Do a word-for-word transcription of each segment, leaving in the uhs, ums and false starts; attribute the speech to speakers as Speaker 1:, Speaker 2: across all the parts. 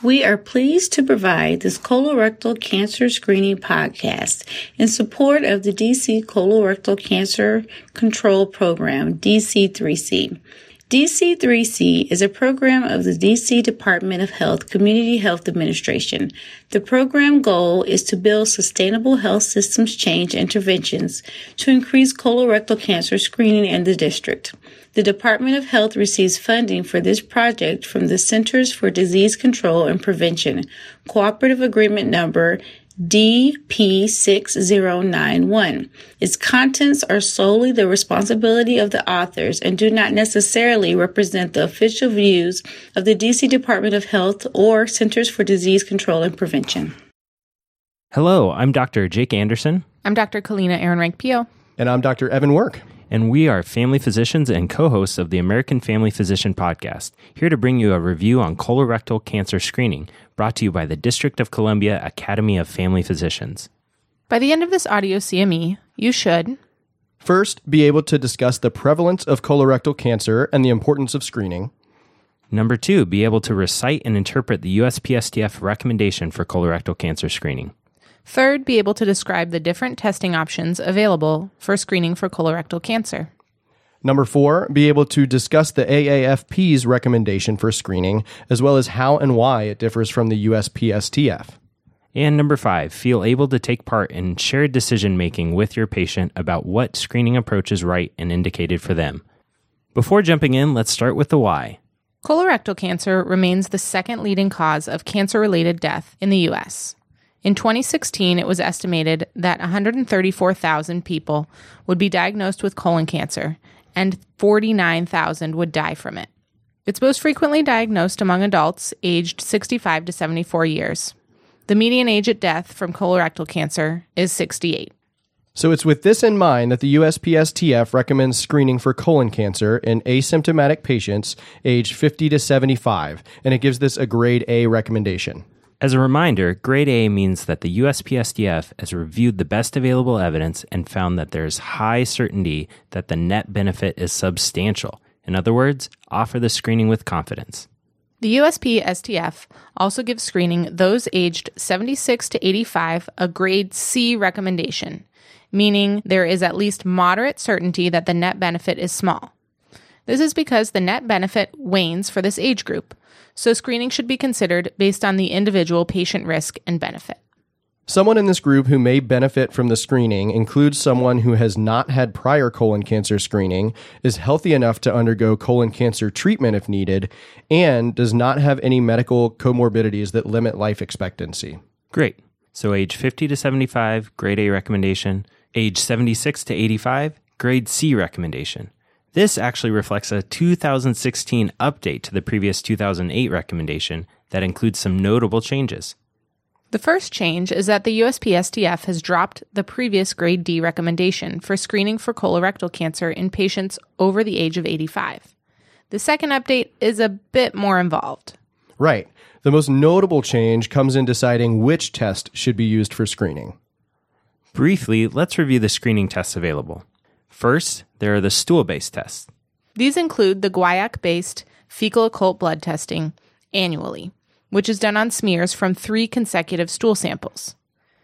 Speaker 1: We are pleased to provide this colorectal cancer screening podcast in support of the D C Colorectal Cancer Control Program, D C three C. D C three C is a program of the D C Department of Health Community Health Administration. The program goal is to build sustainable health systems change interventions to increase colorectal cancer screening in the district. The Department of Health receives funding for this project from the Centers for Disease Control and Prevention, Cooperative Agreement Number D P six zero nine one. Its contents are solely the responsibility of the authors and do not necessarily represent the official views of the D C Department of Health or Centers for Disease Control and Prevention.
Speaker 2: Hello, I'm Doctor Jake Anderson.
Speaker 3: I'm Doctor Kalina Ehrenreich-Pio.
Speaker 4: And I'm Doctor Evan Work.
Speaker 2: And we are family physicians and co-hosts of the American Family Physician Podcast, here to bring you a review on colorectal cancer screening, brought to you by the District of Columbia Academy of Family Physicians.
Speaker 3: By the end of this audio C M E, you should
Speaker 4: first be able to discuss the prevalence of colorectal cancer and the importance of screening.
Speaker 2: Number two, be able to recite and interpret the U S P S T F recommendation for colorectal cancer screening.
Speaker 3: Third, be able to describe the different testing options available for screening for colorectal cancer.
Speaker 4: Number four, be able to discuss the A A F P's recommendation for screening, as well as how and why it differs from the U S P S T F.
Speaker 2: And number five, feel able to take part in shared decision-making with your patient about what screening approach is right and indicated for them. Before jumping in, let's start with the why.
Speaker 3: Colorectal cancer remains the second leading cause of cancer-related death in the U S. In twenty sixteen, it was estimated that one hundred thirty-four thousand people would be diagnosed with colon cancer, and forty-nine thousand would die from it. It's most frequently diagnosed among adults aged sixty-five to seventy-four years. The median age at death from colorectal cancer is sixty-eight.
Speaker 4: So it's with this in mind that the U S P S T F recommends screening for colon cancer in asymptomatic patients aged fifty to seventy-five, and it gives this a grade A recommendation.
Speaker 2: As a reminder, grade A means that the U S P S T F has reviewed the best available evidence and found that there is high certainty that the net benefit is substantial. In other words, offer the screening with confidence.
Speaker 3: The U S P S T F also gives screening those aged seventy-six to eighty-five a grade C recommendation, meaning there is at least moderate certainty that the net benefit is small. This is because the net benefit wanes for this age group, so screening should be considered based on the individual patient risk and benefit.
Speaker 4: Someone in this group who may benefit from the screening includes someone who has not had prior colon cancer screening, is healthy enough to undergo colon cancer treatment if needed, and does not have any medical comorbidities that limit life expectancy.
Speaker 2: Great. So age fifty to seventy-five, grade A recommendation. Age seventy-six to eighty-five, grade C recommendation. This actually reflects a two thousand sixteen update to the previous two thousand eight recommendation that includes some notable changes.
Speaker 3: The first change is that the U S P S T F has dropped the previous grade D recommendation for screening for colorectal cancer in patients over the age of eighty-five. The second update is a bit more involved.
Speaker 4: Right. The most notable change comes in deciding which test should be used for screening.
Speaker 2: Briefly, let's review the screening tests available. First, there are the stool-based tests.
Speaker 3: These include the guaiac-based fecal occult blood testing annually, which is done on smears from three consecutive stool samples.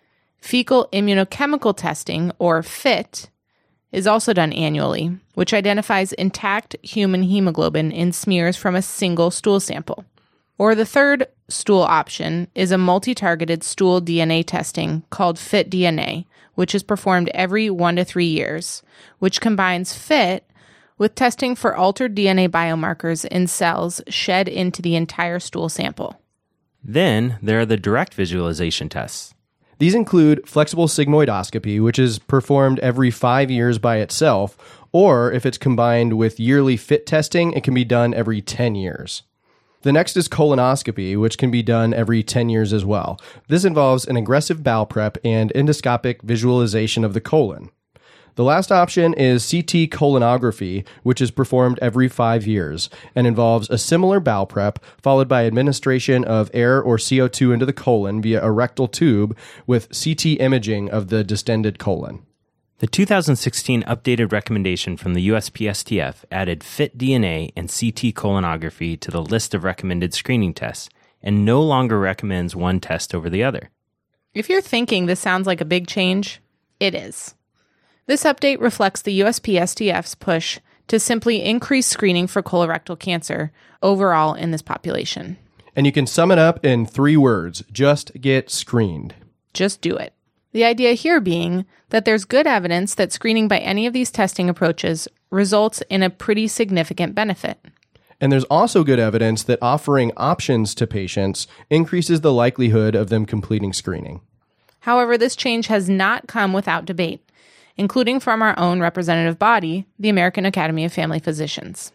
Speaker 3: Fecal immunochemical testing, or F I T, is also done annually, which identifies intact human hemoglobin in smears from a single stool sample. Or the third stool option is a multi-targeted stool D N A testing called F I T D N A, which is performed every one to three years, which combines F I T with testing for altered D N A biomarkers in cells shed into the entire stool sample.
Speaker 2: Then there are the direct visualization tests.
Speaker 4: These include flexible sigmoidoscopy, which is performed every five years by itself, or if it's combined with yearly F I T testing, it can be done every ten years. The next is colonoscopy, which can be done every ten years as well. This involves an aggressive bowel prep and endoscopic visualization of the colon. The last option is C T colonography, which is performed every five years and involves a similar bowel prep followed by administration of air or C O two into the colon via a rectal tube with C T imaging of the distended colon.
Speaker 2: The two thousand sixteen updated recommendation from the U S P S T F added F I T D N A and C T colonography to the list of recommended screening tests, and no longer recommends one test over the other.
Speaker 3: If you're thinking this sounds like a big change, it is. This update reflects the U S P S T F's push to simply increase screening for colorectal cancer overall in this population.
Speaker 4: And you can sum it up in three words: just get screened.
Speaker 3: Just do it. The idea here being that there's good evidence that screening by any of these testing approaches results in a pretty significant benefit.
Speaker 4: And there's also good evidence that offering options to patients increases the likelihood of them completing screening.
Speaker 3: However, this change has not come without debate, including from our own representative body, the American Academy of Family Physicians.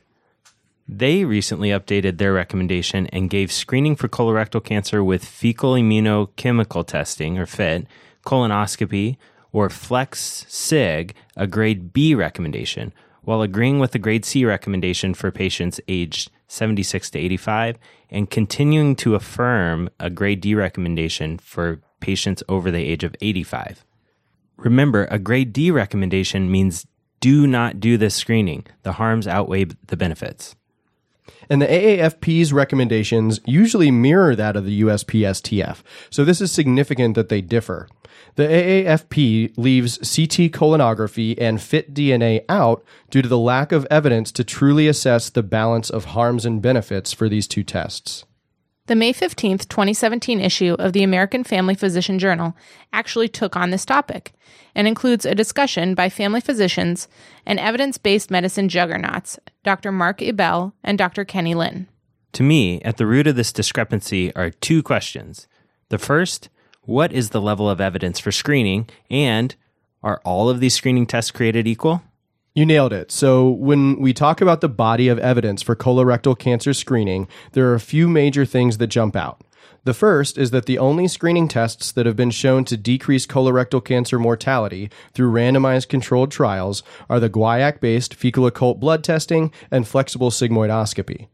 Speaker 2: They recently updated their recommendation and gave screening for colorectal cancer with fecal immunochemical testing, or FIT, colonoscopy, or FLEX-SIG a grade B recommendation, while agreeing with the grade C recommendation for patients aged seventy-six to eighty-five and continuing to affirm a grade D recommendation for patients over the age of eighty-five. Remember, a grade D recommendation means do not do this screening. The harms outweigh the benefits.
Speaker 4: And the A A F P's recommendations usually mirror that of the U S P S T F, so this is significant that they differ. The A A F P leaves C T colonography and FIT D N A out due to the lack of evidence to truly assess the balance of harms and benefits for these two tests.
Speaker 3: The May fifteenth, twenty seventeen issue of the American Family Physician Journal actually took on this topic and includes a discussion by family physicians and evidence-based medicine juggernauts, Doctor Mark Ebell and Doctor Kenny Lin.
Speaker 2: To me, at the root of this discrepancy are two questions. The first, what is the level of evidence for screening, and are all of these screening tests created equal?
Speaker 4: You nailed it. So when we talk about the body of evidence for colorectal cancer screening, there are a few major things that jump out. The first is that the only screening tests that have been shown to decrease colorectal cancer mortality through randomized controlled trials are the guaiac-based fecal occult blood testing and flexible sigmoidoscopy.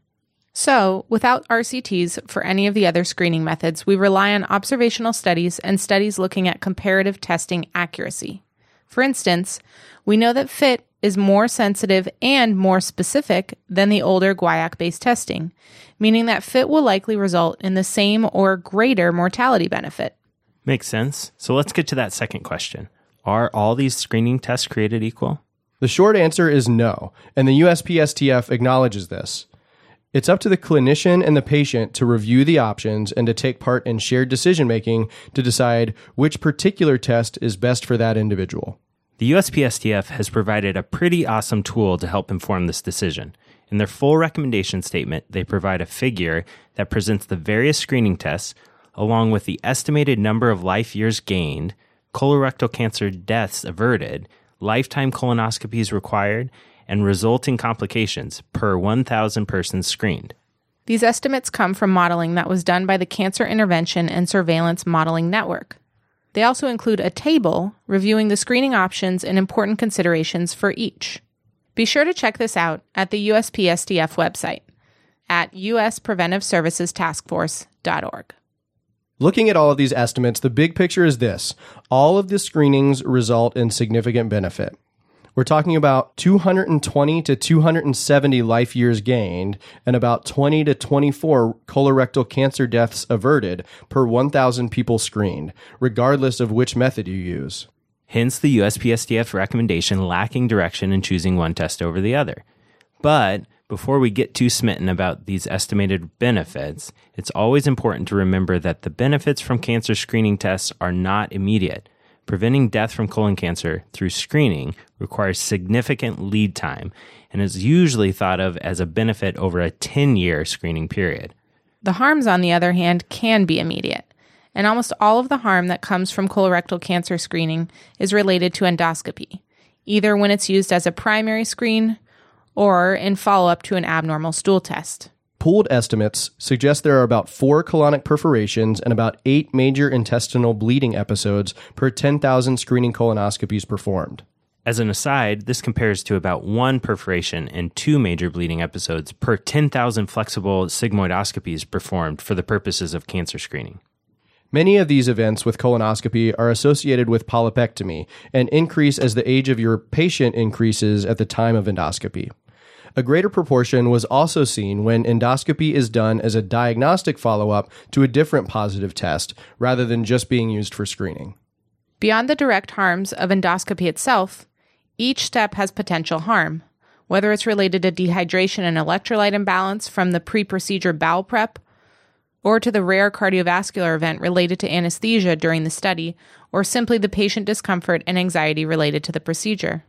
Speaker 3: So, without R C Ts for any of the other screening methods, we rely on observational studies and studies looking at comparative testing accuracy. For instance, we know that FIT is more sensitive and more specific than the older guaiac-based testing, meaning that FIT will likely result in the same or greater mortality benefit.
Speaker 2: Makes sense. So let's get to that second question. Are all these screening tests created equal?
Speaker 4: The short answer is no, and the U S P S T F acknowledges this. It's up to the clinician and the patient to review the options and to take part in shared decision-making to decide which particular test is best for that individual.
Speaker 2: The U S P S T F has provided a pretty awesome tool to help inform this decision. In their full recommendation statement, they provide a figure that presents the various screening tests, along with the estimated number of life years gained, colorectal cancer deaths averted, lifetime colonoscopies required, and resulting complications per one thousand persons screened.
Speaker 3: These estimates come from modeling that was done by the Cancer Intervention and Surveillance Modeling Network. They also include a table reviewing the screening options and important considerations for each. Be sure to check this out at the U S P S T F website at u s preventive services task force dot org.
Speaker 4: Looking at all of these estimates, the big picture is this. All of the screenings result in significant benefit. We're talking about two hundred twenty to two hundred seventy life years gained and about twenty to twenty-four colorectal cancer deaths averted per one thousand people screened, regardless of which method you use.
Speaker 2: Hence the U S P S T F recommendation lacking direction in choosing one test over the other. But before we get too smitten about these estimated benefits, it's always important to remember that the benefits from cancer screening tests are not immediate. Preventing death from colon cancer through screening requires significant lead time and is usually thought of as a benefit over a ten-year screening period.
Speaker 3: The harms, on the other hand, can be immediate, and almost all of the harm that comes from colorectal cancer screening is related to endoscopy, either when it's used as a primary screen or in follow-up to an abnormal stool test.
Speaker 4: Pooled estimates suggest there are about four colonic perforations and about eight major intestinal bleeding episodes per ten thousand screening colonoscopies performed.
Speaker 2: As an aside, this compares to about one perforation and two major bleeding episodes per ten thousand flexible sigmoidoscopies performed for the purposes of cancer screening.
Speaker 4: Many of these events with colonoscopy are associated with polypectomy and increase as the age of your patient increases at the time of endoscopy. A greater proportion was also seen when endoscopy is done as a diagnostic follow-up to a different positive test, rather than just being used for screening.
Speaker 3: Beyond the direct harms of endoscopy itself, each step has potential harm, whether it's related to dehydration and electrolyte imbalance from the pre-procedure bowel prep, or to the rare cardiovascular event related to anesthesia during the study, or simply the patient discomfort and anxiety related to the procedure.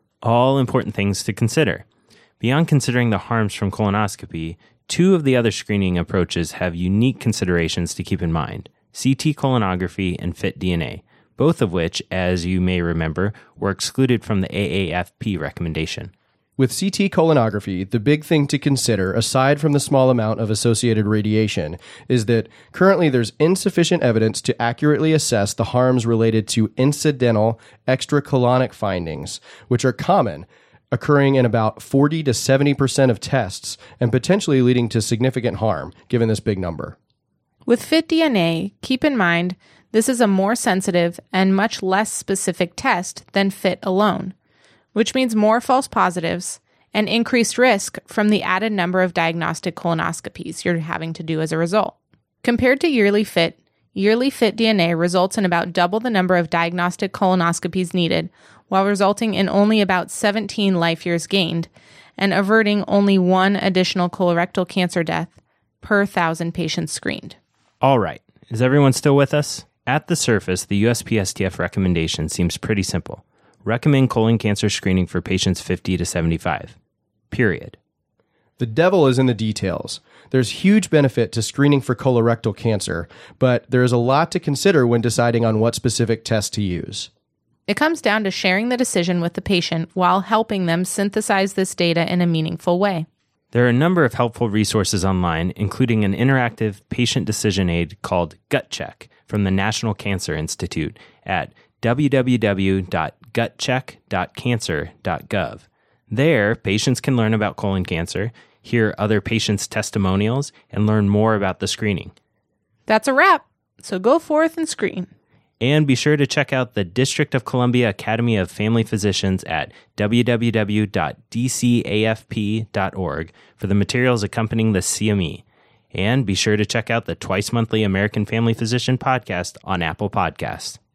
Speaker 2: All important things to consider. Beyond considering the harms from colonoscopy, two of the other screening approaches have unique considerations to keep in mind: C T colonography and FIT D N A, both of which, as you may remember, were excluded from the A A F P recommendation.
Speaker 4: With C T colonography, the big thing to consider, aside from the small amount of associated radiation, is that currently there's insufficient evidence to accurately assess the harms related to incidental extracolonic findings, which are common, occurring in about forty to seventy percent of tests and potentially leading to significant harm, given this big number.
Speaker 3: With FIT D N A, keep in mind this is a more sensitive and much less specific test than FIT alone, which means more false positives and increased risk from the added number of diagnostic colonoscopies you're having to do as a result. Compared to yearly FIT, yearly FIT D N A results in about double the number of diagnostic colonoscopies needed, while resulting in only about seventeen life years gained and averting only one additional colorectal cancer death per thousand patients screened.
Speaker 2: All right. Is everyone still with us? At the surface, the U S P S T F recommendation seems pretty simple. Recommend colon cancer screening for patients fifty to seventy-five. Period.
Speaker 4: The devil is in the details. There's huge benefit to screening for colorectal cancer, but there is a lot to consider when deciding on what specific test to use.
Speaker 3: It comes down to sharing the decision with the patient while helping them synthesize this data in a meaningful way.
Speaker 2: There are a number of helpful resources online, including an interactive patient decision aid called Gut Check from the National Cancer Institute at w w w dot gut check dot cancer dot gov. There, patients can learn about colon cancer, hear other patients' testimonials, and learn more about the screening.
Speaker 3: That's a wrap, so go forth and screen.
Speaker 2: And be sure to check out the District of Columbia Academy of Family Physicians at w w w dot d c a f p dot org for the materials accompanying the C M E. And be sure to check out the twice-monthly American Family Physician podcast on Apple Podcasts.